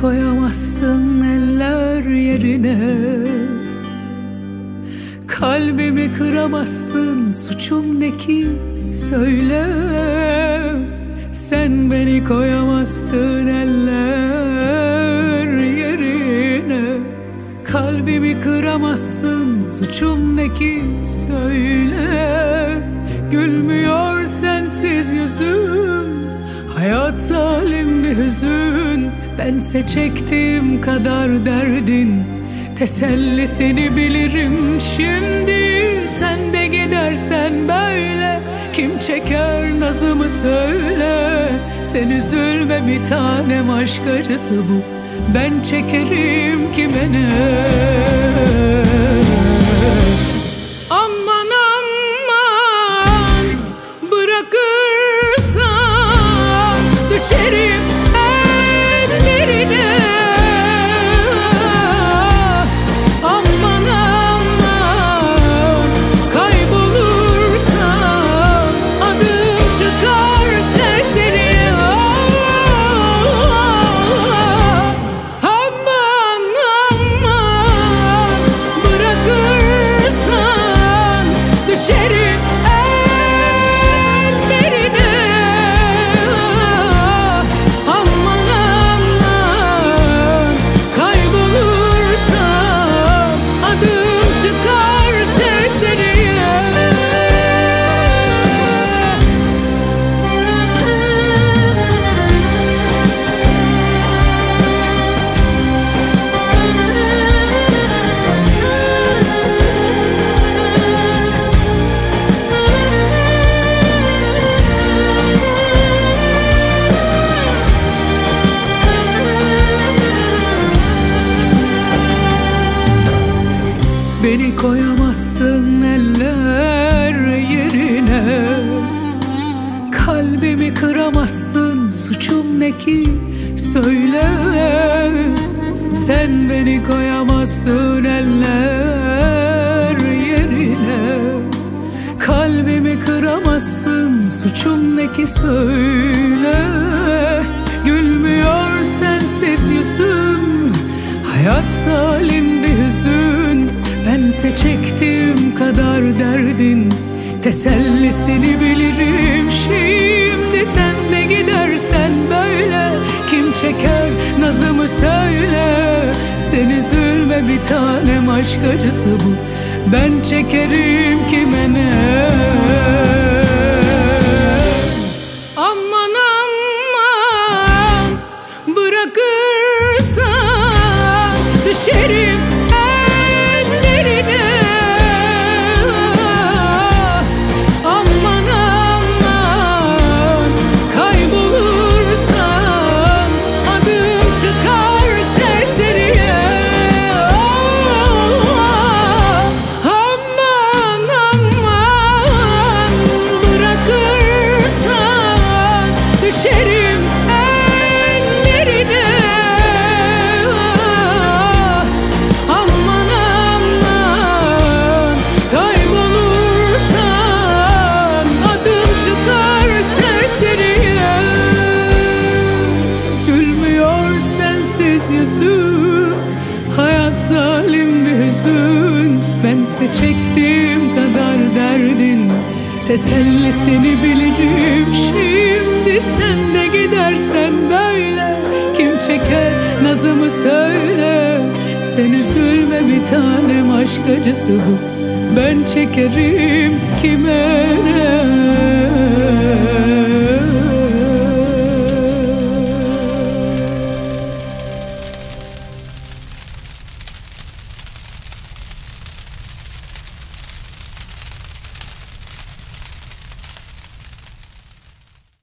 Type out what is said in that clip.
koyamazsın eller yerine, kalbimi kıramazsın, suçum ne ki söyle. Sen beni koyamazsın eller yerine, kalbimi kıramazsın, suçum ne ki söyle. Gülmüyor sensiz yüzüm, hayat zalim bir hüzün. Bense çektiğim kadar derdin, tesellisini bilirim şimdi. Sen de gidersen böyle, kim çeker nazımı söyle. Sen üzülme bir tanem, aşk acısı bu, ben çekerim kime ne. Aman aman, bırakırsan düşerim ellerine. Aman aman, kaybolursam adım çıkar serseriye. Aman aman, bırakırsan düşerim ellerine. Aman aman, kaybolursam adım çıkar serseriye. Beni koyamazsın eller yerine, kalbimi kıramazsın, suçum ne ki söyle. Sen beni koyamazsın eller yerine, kalbimi kıramazsın, suçum ne ki söyle. Gülmüyor sensiz yüzüm, hayat zalim bir hüzün. Bense çektiğim kadar derdin, tesellisini bilirim şimdi. Sen de gidersen böyle, kim çeker nazımı söyle. Sen üzülme bir tanem, aşk acısı bu, ben çekerim kime ne. Aman aman, bırakırsan düşerim ellerine. Aman aman, kaybolursam adım çıkar serseriye. Aman aman, bırakırsan düşerim ellerine. Aman aman, kaybolursan adım çıkar serseriye. Gülmüyor sensiz yüzüm, hayat zalim bir hüzün. Bense çektiğim kadar derdin, tesellisini bilirim şimdi. Sen de gidersen böyle, kim çeker nazımı söyle. Sen üzülme bir tanem, aşk acısı bu, ben çekerim kime ne.